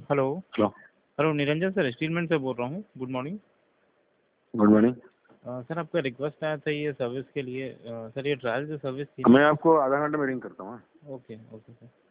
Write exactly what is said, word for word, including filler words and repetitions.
Hello. Hello. Hello Niranjan sir, Steelman से बोल रहा हूँ। Good morning. Good morning. Sir आपका रिक्वेस्ट आया था ये सर्विस के लिए। अ, सर ये ट्रायल जो सर्विस थी मैं ना। आपको आधा घंटे में रिंग करता हूँ। Okay okay sir.